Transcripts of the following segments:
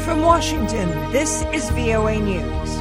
From Washington, this is VOA News.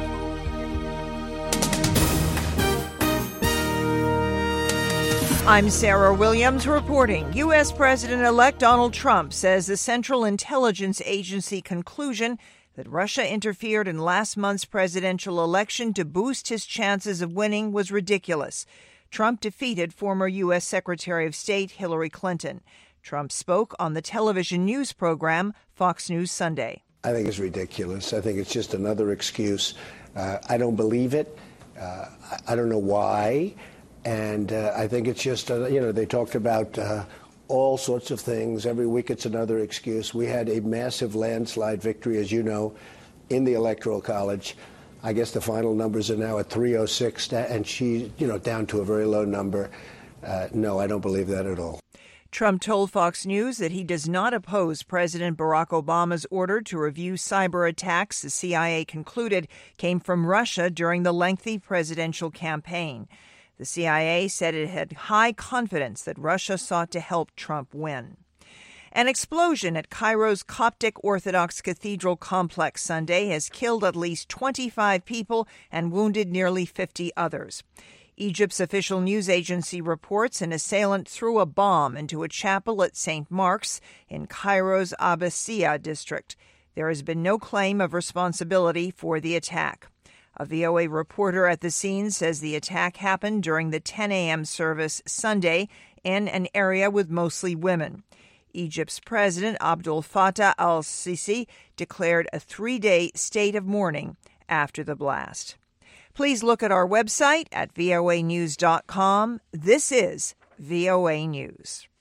I'm Sarah Williams reporting. U.S. President-elect Donald Trump says the Central Intelligence Agency conclusion that Russia interfered in last month's presidential election to boost his chances of winning was ridiculous. Trump defeated former U.S. Secretary of State Hillary Clinton. Trump spoke on the television news program Fox News Sunday. I think it's ridiculous. I think it's just another excuse. I don't believe it. I don't know why. And I think it's just, they talked about all sorts of things. Every week it's another excuse. We had a massive landslide victory, as you know, in the Electoral College. I guess the final numbers are now at 306, and she, down to a very low number. No, I don't believe that at all. Trump told Fox News that he does not oppose President Barack Obama's order to review cyber attacks the CIA concluded came from Russia during the lengthy presidential campaign. The CIA said it had high confidence that Russia sought to help Trump win. An explosion at Cairo's Coptic Orthodox Cathedral complex Sunday has killed at least 25 people and wounded nearly 50 others. Egypt's official news agency reports an assailant threw a bomb into a chapel at St. Mark's in Cairo's Abbasiyah district. There has been no claim of responsibility for the attack. A VOA reporter at the scene says the attack happened during the 10 a.m. service Sunday in an area with mostly women. Egypt's President Abdel Fattah al-Sisi declared a 3-day state of mourning after the blast. Please look at our website at voanews.com. This is VOA News.